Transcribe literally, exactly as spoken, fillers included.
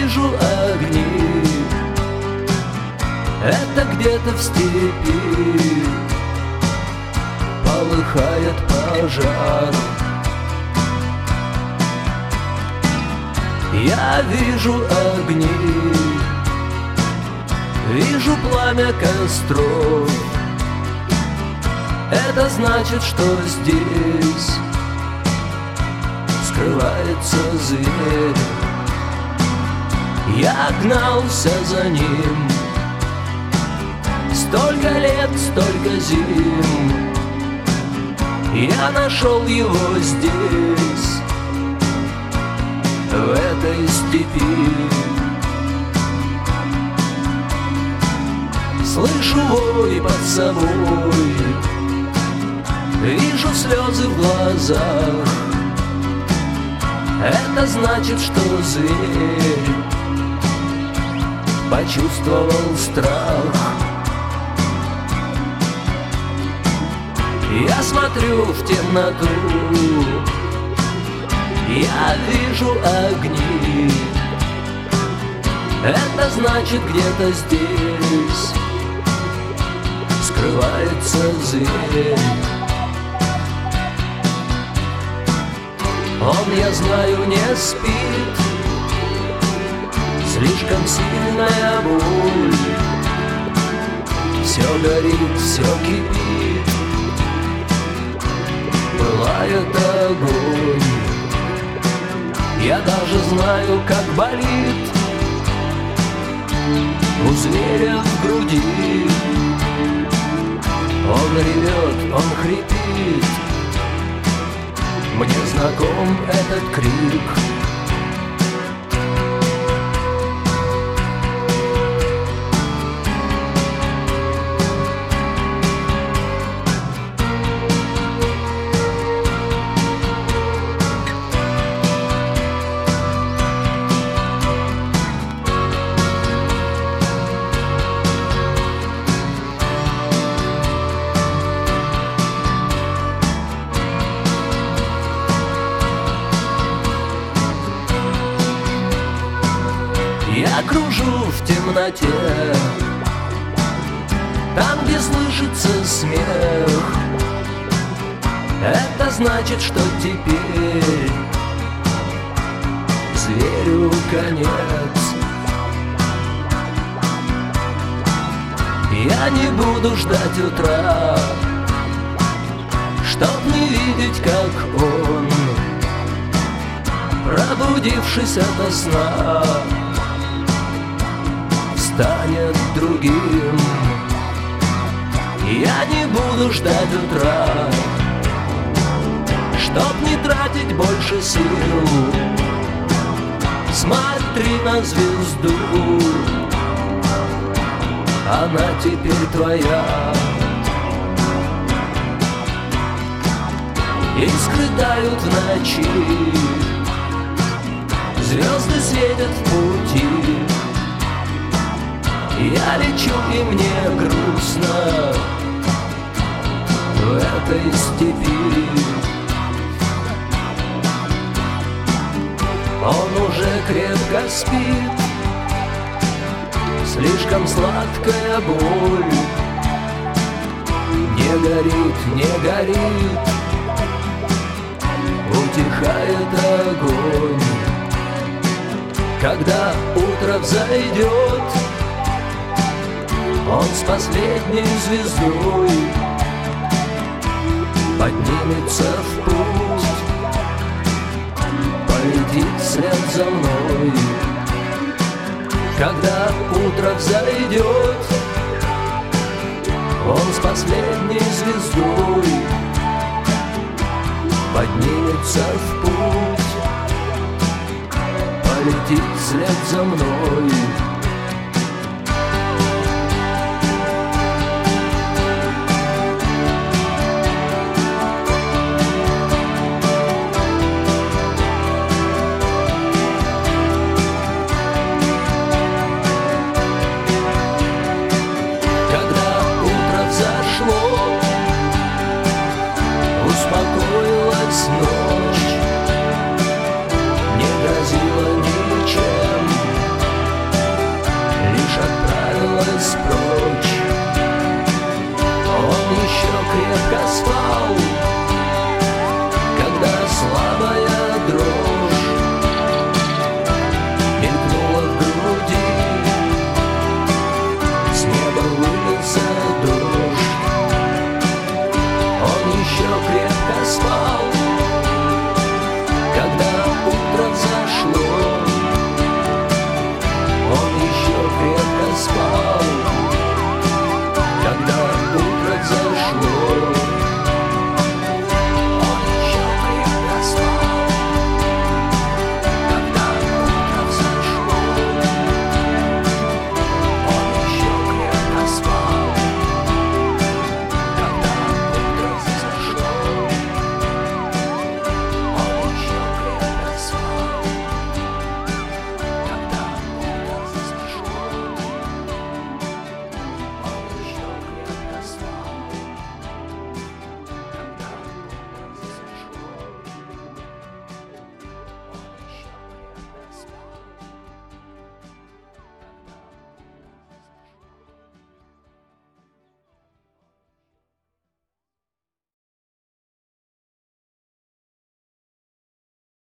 вижу огни, это где-то в степи полыхает пожар. Я вижу огни, вижу пламя костров. Это значит, что здесь скрывается зверь. Я гнался за ним столько лет, столько зим. Я нашел его здесь, в этой степи. Слышу вой под собой, вижу слезы в глазах. Это значит, что зверь почувствовал страх. Я смотрю в темноту, я вижу огни. Это значит, где-то здесь скрывается зверь. Он, я знаю, не спит, слишком сильная боль. Все горит, все кипит, пылает огонь. Я даже знаю, как болит у зверя в груди. Он ревет, он хрипит, мне знаком этот крик. Я кружу в темноте, там, где слышится смех. Это значит, что теперь зверю конец. Я не буду ждать утра, чтоб не видеть, как он, пробудившись ото сна, станет другим. Я не буду ждать утра, чтоб не тратить больше сил. Смотри на звезду, она теперь твоя. Искры тают в ночи, звезды светят в пути. Я лечу, и мне грустно в этой степи. Он уже крепко спит, слишком сладкая боль. Не горит, не горит, утихает огонь. Когда утро взойдет, он с последней звездой поднимется в путь, полетит вслед за мной. Когда утро взойдет, он с последней звездой поднимется в путь, полетит вслед за мной.